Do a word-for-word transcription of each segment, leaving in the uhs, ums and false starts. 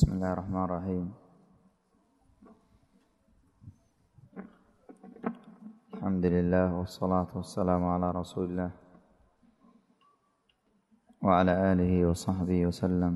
بسم الله الرحمن الرحيم. الحمد لله والصلاة والسلام على رسول الله وعلى آله وصحبه وسلم.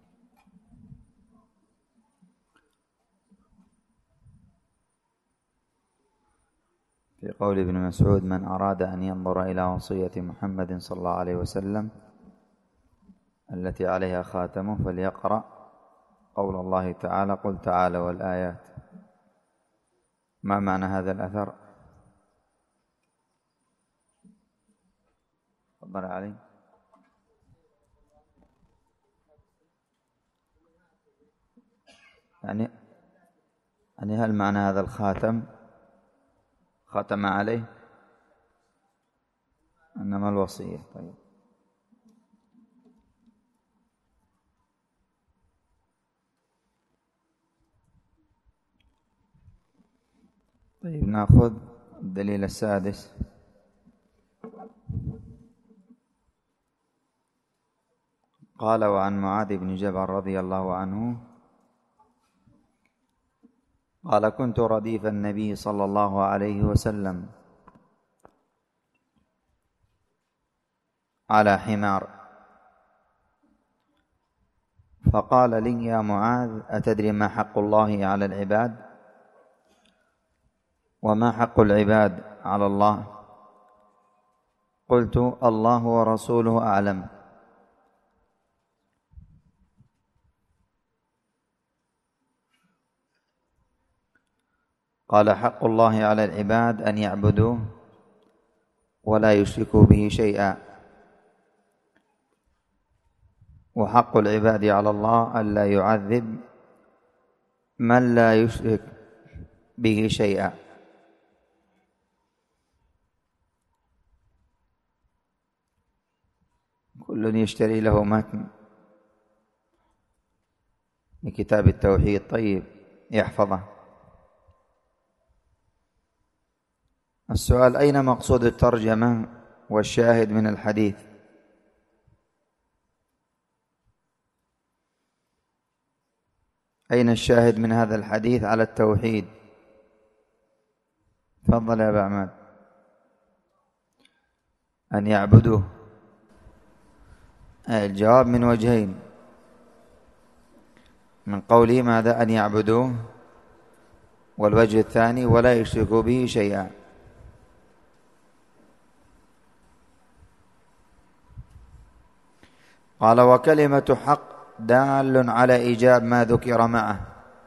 في قول ابن مسعود: من أراد أن ينظر إلى وصية محمد صلى الله عليه وسلم التي عليها خاتمه فليقرأ قول الله تعالى: قل تعالوا والآيات. ما معنى هذا الأثر؟ تفضل علي. يعني يعني هل معنى هذا الخاتم ختم عليه؟ إنما الوصية. طيب طيب نأخذ الدليل السادس. قال: وعن معاذ بن جبل رضي الله عنه قال: كنت رديف النبي صلى الله عليه وسلم على حمار، فقال لي: يا معاذ، أتدري ما حق الله على العباد وما حق العباد على الله؟ قلت: الله ورسوله أعلم. قال: حق الله على العباد أن يعبدوه ولا يشركوا به شيئا، وحق العباد على الله أن لا يعذب من لا يشرك به شيئا. كل يشتري له متن لكتاب التوحيد طيب يحفظه. السؤال: أين مقصود الترجمة والشاهد من الحديث؟ أين الشاهد من هذا الحديث على التوحيد؟ تفضل يا أبا عماد. أن يعبدوه. الجواب من وجهين: من قوله ماذا؟ أن يعبدوه، والوجه الثاني: ولا يشركوا به شيئا. قال: وكلمة حق دال على إيجاب ما ذكر معه،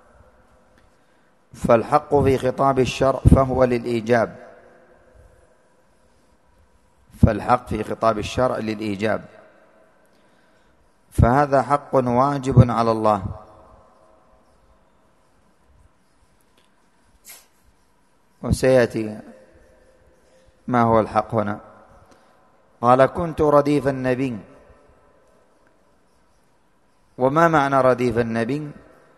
فالحق في خطاب الشرع فهو للإيجاب، فالحق في خطاب الشرع للإيجاب، فهذا حق واجب على الله. وسيأتي ما هو الحق هنا. قال: كنت رديف النبي. وما معنى رديف النبي؟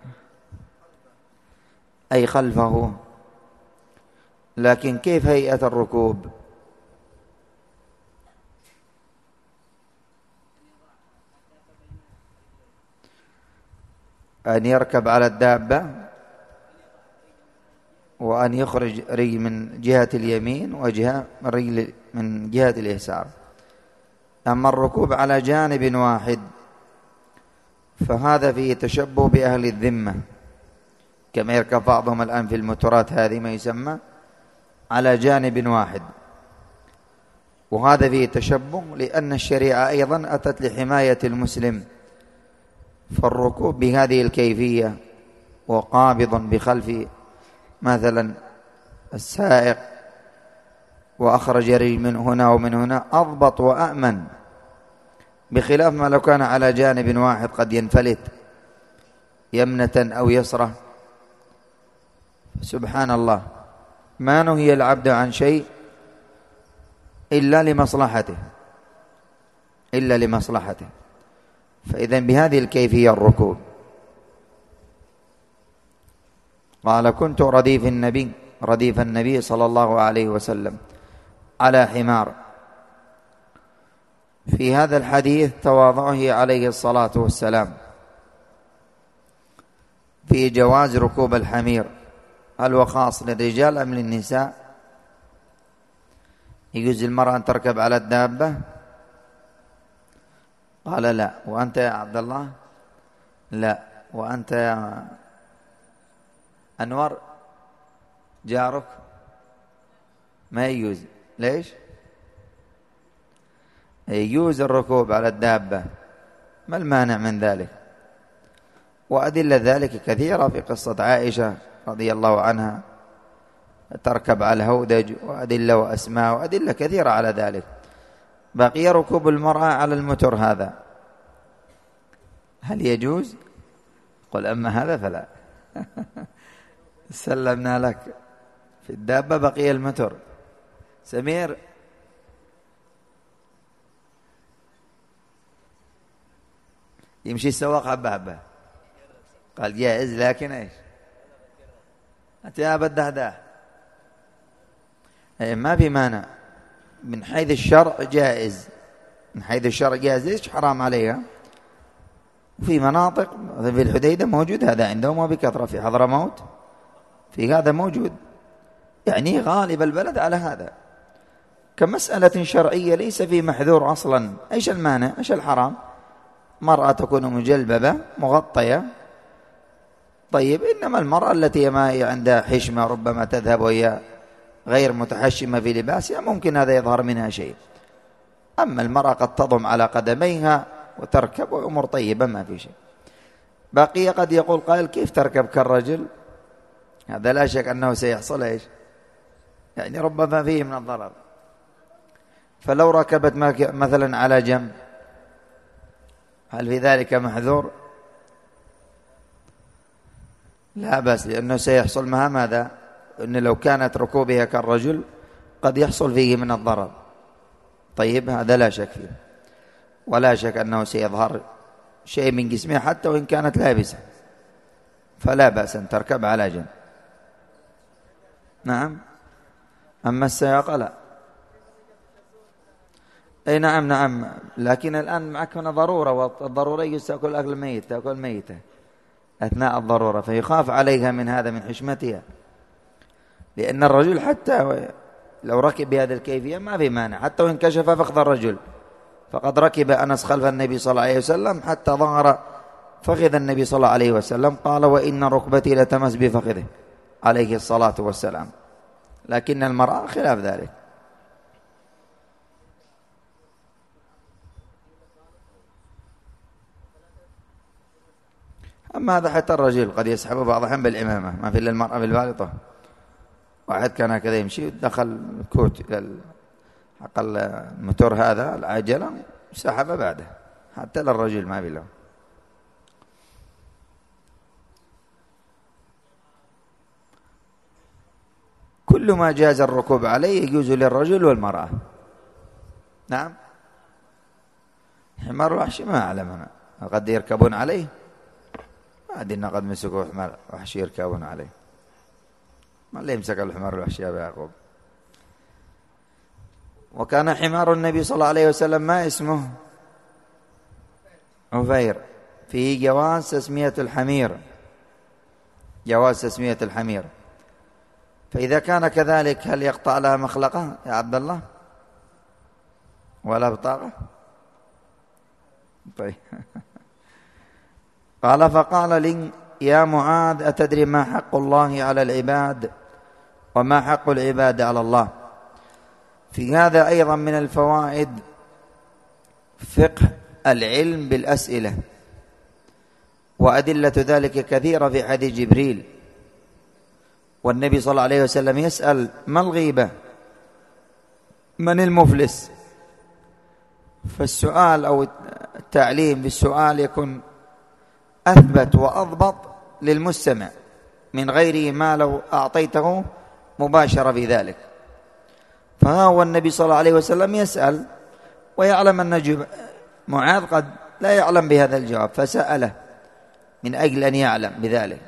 أي خلفه. لكن كيف هيئة الركوب؟ أن يركب على الدابة وأن يخرج رجل من جهة اليمين وجهة رجل من جهة اليسار. أما الركوب على جانب واحد فهذا فيه تشبه بأهل الذمة، كما يركب بعضهم الآن في الموتورات هذه ما يسمى على جانب واحد، وهذا فيه تشبه لأن الشريعة أيضا أتت لحماية المسلم. فالركوب بهذه الكيفية وقابض بخلف مثلا السائق وأخرج رجل من هنا ومن هنا أضبط وأأمن، بخلاف ما لو كان على جانب واحد قد ينفلت يمنة أو يسرة. سبحان الله، ما نهي العبد عن شيء إلا لمصلحته إلا لمصلحته فإذن بهذه الكيفية الركوب. قال: كنت رديف النبي رديف النبي صلى الله عليه وسلم على حمار. في هذا الحديث تواضعه عليه الصلاة والسلام، في جواز ركوب الحمير، هل هو خاص للرجال أم للنساء؟ يجوز للمرأة أن تركب على الدابة؟ قال لا. وأنت يا عبد الله؟ لا. وأنت يا أنور جارك؟ ما يجوز. ليش؟ يجوز الركوب على الدابة، ما المانع من ذلك؟ وأدلة ذلك كثيرة في قصة عائشة رضي الله عنها تركب على الهودج، وأدلة وأسماء وأدلة كثيرة على ذلك. بقي ركوب المرأة على المتر، هذا هل يجوز؟ قل أما هذا فلا. سلمنا لك. في الدابة بقي المتر. سمير يمشي السواق حبة حبة، قال جائز لكن ايش؟ أنت يا بدهده ما في مانع من حيث الشرع جائز، من حيث الشرع جائز. ليش حرام عليها؟ في مناطق في الحديدة موجود هذا عندهم وبكثرة، في حضرموت في هذا موجود، يعني غالب البلد على هذا. كمسألة شرعية ليس في محذور أصلا. إيش المانع؟ إيش الحرام؟ مرأة تكون مجلببة مغطية، طيب. إنما المرأة التي ما عندها حشمة ربما تذهب وهي غير متحشمة في لباسها، ممكن هذا يظهر منها شيء. أما المرأة قد تضم على قدميها وتركب وأمور طيبة ما في شيء. بقي قد يقول قائل كيف تركب كالرجل؟ هذا لا شك أنه سيحصل إيش؟ يعني ربما فيه من الضرر. فلو ركبت مثلا على جنب هل في ذلك محذور؟ لا بأس، لأنه سيحصل معها ماذا؟ أن لو كانت ركوبها كالرجل قد يحصل فيه من الضرر. طيب هذا لا شك فيه، ولا شك أنه سيظهر شيء من جسمها حتى وإن كانت لابسة، فلا بأس أن تركب على جنب. نعم. أما السياقة لا. أي نعم نعم، لكن الآن معك هنا ضرورة، والضرورة يجوز تأكل أكل ميت، تأكل ميتة أثناء الضرورة، فيخاف عليها من هذا، من حشمتها. لأن الرجل حتى لو ركب بهذه الكيفية ما في مانع، حتى وإن كشف فخذ الرجل. فقد ركب أنس خلف النبي صلى الله عليه وسلم حتى ظهر فخذ النبي صلى الله عليه وسلم، قال وإن ركبتي لتمس بفخذه عليه الصلاة والسلام. لكن المرأة خلاف ذلك. أما هذا حتى الرجل قد يسحب بعض الأحيان بالإمامة، ما في إلا المرأة بالبالطة. واحد كان كذا يمشي دخل كوت إلى حق الموتور هذا العجلة سحب بعده، حتى للرجل ما في له. كل ما جاز الركوب عليه يجوز للرجل والمرأة. نعم. حمار الوحش ما أعلم أنا، قد يركبون عليه، ما أدري قد مسكوا حمار وحش يركبون عليه. ما اللي يمسك الحمار الوحش يا أبا يعقوب؟ وكان حمار النبي صلى الله عليه وسلم ما اسمه؟ عفير. فيه جواز تسمية الحمير، جواز تسمية الحمير. فإذا كان كذلك هل يقطع لها مخلقة يا عبد الله ولا بطاقة؟ طيب. قال فقال لي يا معاذ أتدري ما حق الله على العباد وما حق العباد على الله؟ في هذا أيضا من الفوائد فقه العلم بالأسئلة، وأدلة ذلك كثيرة في حديث جبريل. والنبي صلى الله عليه وسلم يسأل ما الغيبة؟ من المفلس؟ فالسؤال أو التعليم بالسؤال يكون أثبت وأضبط للمستمع من غيره ما لو أعطيته مباشرة في ذلك. فها هو النبي صلى الله عليه وسلم يسأل ويعلم أن معاذ قد لا يعلم بهذا الجواب، فسأله من أجل أن يعلم بذلك.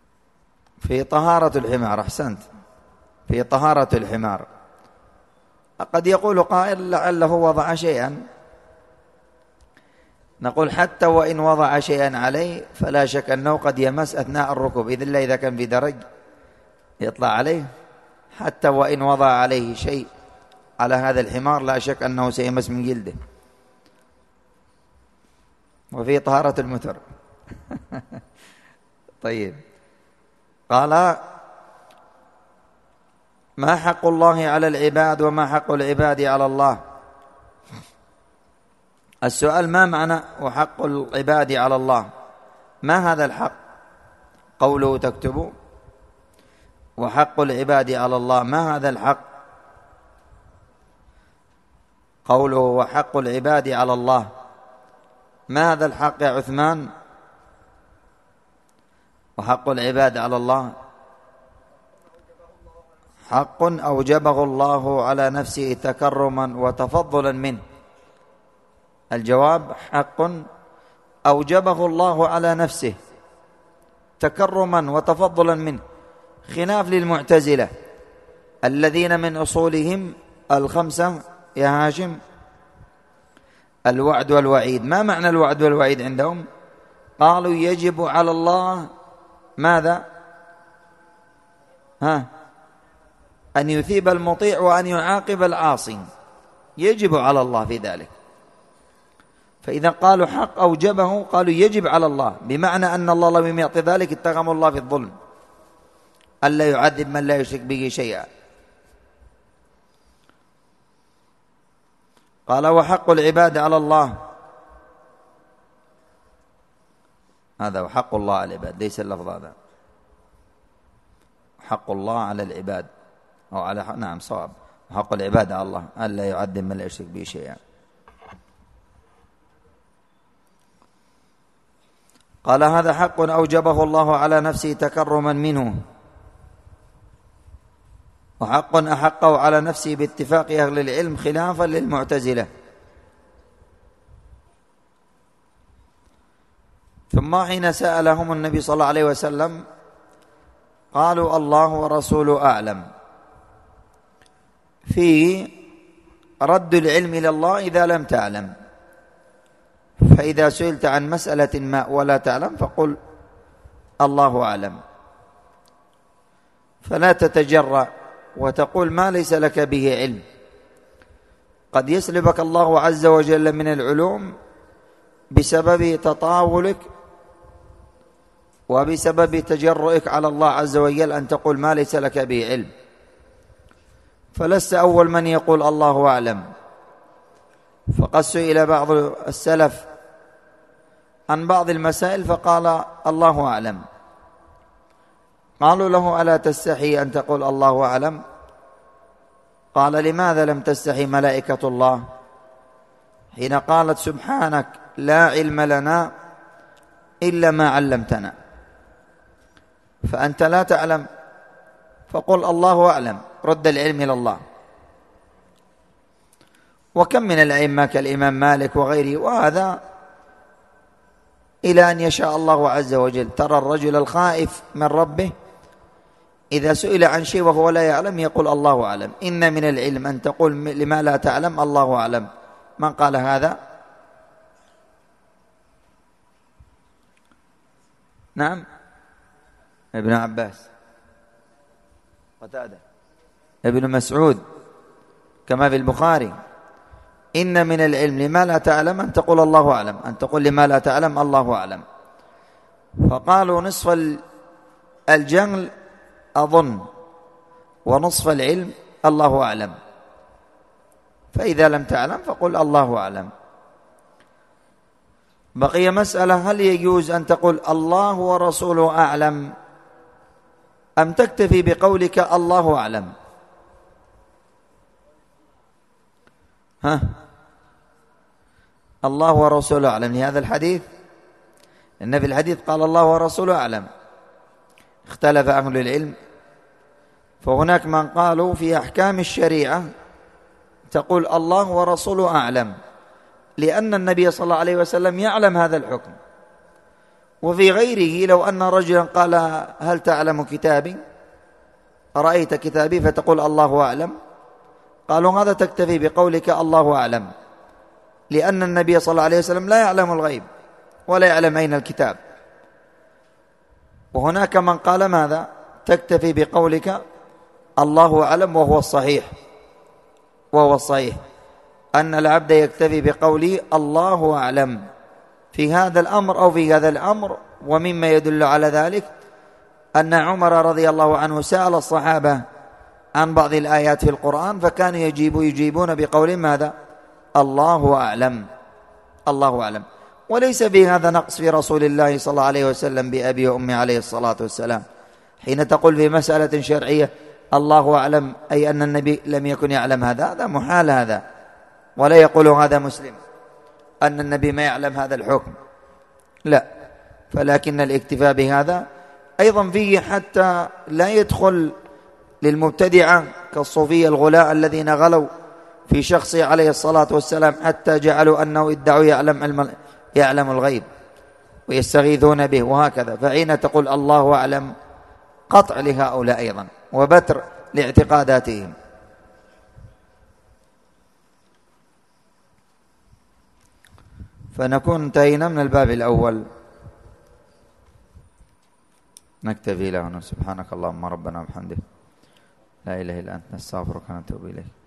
في طهارة الحمار، أحسنت، في طهارة الحمار. قد يقول قائل لعله وضع شيئا، نقول حتى وإن وضع شيئا عليه فلا شك أنه قد يمس أثناء الركوب، إذن الله إذا كان في درج يطلع عليه، حتى وإن وضع عليه شيء على هذا الحمار لا شك أنه سيمس من جلده، وفي طهارة المتر. طيب، قال: ما حق الله على العباد وما حق العباد على الله. السؤال: ما معنى وحق العباد على الله؟ ما هذا الحق؟ قوله تكتبوا وحق العباد على الله، ما هذا الحق؟ قوله وحق العباد على الله، ما هذا الحق يا عثمان؟ وحق العباد على الله حق أوجبه الله على نفسه تكرما وتفضلا منه. الجواب: حق أوجبه الله على نفسه تكرما وتفضلا منه، خلاف للمعتزلة الذين من أصولهم الخمسة يا هاشم الوعد والوعيد. ما معنى الوعد والوعيد عندهم؟ قالوا يجب على الله ماذا؟ ها أن يثيب المطيع وأن يعاقب العاصي، يجب على الله في ذلك. فإذا قالوا حق أوجبه قالوا يجب على الله، بمعنى أن الله لم يعطي ذلك اتهم الله في الظلم، ألا يعذب من لا يشرك به شيئا. قال: وحق العباد على الله، هذا وحق الله على العباد، ليس اللفظ هذا، حق الله على العباد أو على حق... نعم صواب، حق العباد على الله ألا يعذب من لا يشرك به شيئا. قال: هذا حق أوجبه الله على نفسه تكرما منه، وحق أحقه على نفسه باتفاق أهل العلم خلافا للمعتزلة. ثم حين سألهم النبي صلى الله عليه وسلم قالوا: الله ورسوله أعلم، في رد العلم إلى الله إذا لم تعلم. فإذا سئلت عن مسألة ما ولا تعلم فقل الله أعلم، فلا تتجرأ وتقول ما ليس لك به علم. قد يسلبك الله عز وجل من العلوم بسبب تطاولك وبسبب تجرؤك على الله عز وجل أن تقول ما ليس لك به علم. فلست أول من يقول الله أعلم. فقد سئل بعض السلف عن بعض المسائل فقال الله أعلم، قالوا له: ألا تستحي أن تقول الله أعلم؟ قال: لماذا لم تستحي ملائكة الله حين قالت سبحانك لا علم لنا إلا ما علمتنا؟ فأنت لا تعلم فقل الله أعلم، رد العلم إلى الله. وكم من الأئمة كالإمام مالك وغيره، وهذا إلى أن يشاء الله عز وجل. ترى الرجل الخائف من ربه إذا سئل عن شيء وهو لا يعلم يقول الله أعلم. إن من العلم أن تقول لما لا تعلم الله أعلم. من قال هذا؟ نعم، ابن عباس، قتادة، ابن مسعود، كما في البخاري: إن من العلم لما لا تعلم أن تقول الله أعلم، أن تقول لما لا تعلم الله أعلم. فقالوا نصف الجهل أظن ونصف العلم الله أعلم، فإذا لم تعلم فقل الله أعلم. بقي مسألة: هل يجوز أن تقول الله ورسوله أعلم أم تكتفي بقولك الله أعلم؟ ها الله ورسوله أعلم لهذا الحديث، إن في الحديث قال الله ورسوله أعلم. اختلف أهل العلم، فهناك من قالوا في أحكام الشريعة تقول الله ورسوله أعلم، لأن النبي صلى الله عليه وسلم يعلم هذا الحكم. وفي غيره لو أن رجلا قال هل تعلم كتابي، رأيت كتابي، فتقول الله أعلم، قالوا هذا تكتفي بقولك الله أعلم، لأن النبي صلى الله عليه وسلم لا يعلم الغيب ولا يعلم أين الكتاب. وهناك من قال ماذا؟ تكتفي بقولك الله أعلم، وهو الصحيح وهو الصحيح أن العبد يكتفي بقوله الله أعلم في هذا الأمر أو في هذا الأمر. ومما يدل على ذلك أن عمر رضي الله عنه سأل الصحابة عن بعض الآيات في القرآن فكانوا يجيبوا يجيبون بقول ماذا؟ الله أعلم، الله أعلم. وليس في هذا نقص في رسول الله صلى الله عليه وسلم بأبي وأمي عليه الصلاة والسلام. حين تقول في مسألة شرعية الله أعلم أي أن النبي لم يكن يعلم هذا، هذا محال هذا، ولا يقول هذا مسلم أن النبي ما يعلم هذا الحكم، لا. فلكن الاكتفاء بهذا أيضا فيه حتى لا يدخل للمبتدعة كالصوفية الغلاء الذين غلوا في شخصه عليه الصلاة والسلام حتى جعلوا أنه ادعوا يعلم, يعلم الغيب ويستغيثون به وهكذا. فحين تقول الله أعلم قطع لهؤلاء أيضا وبتر لاعتقاداتهم. فنكون انتهينا من الباب الأول، نكتفي له. سبحانك اللهم ربنا وبحمدك لا إله إلا أنت نستغفرك ونتوب إليك.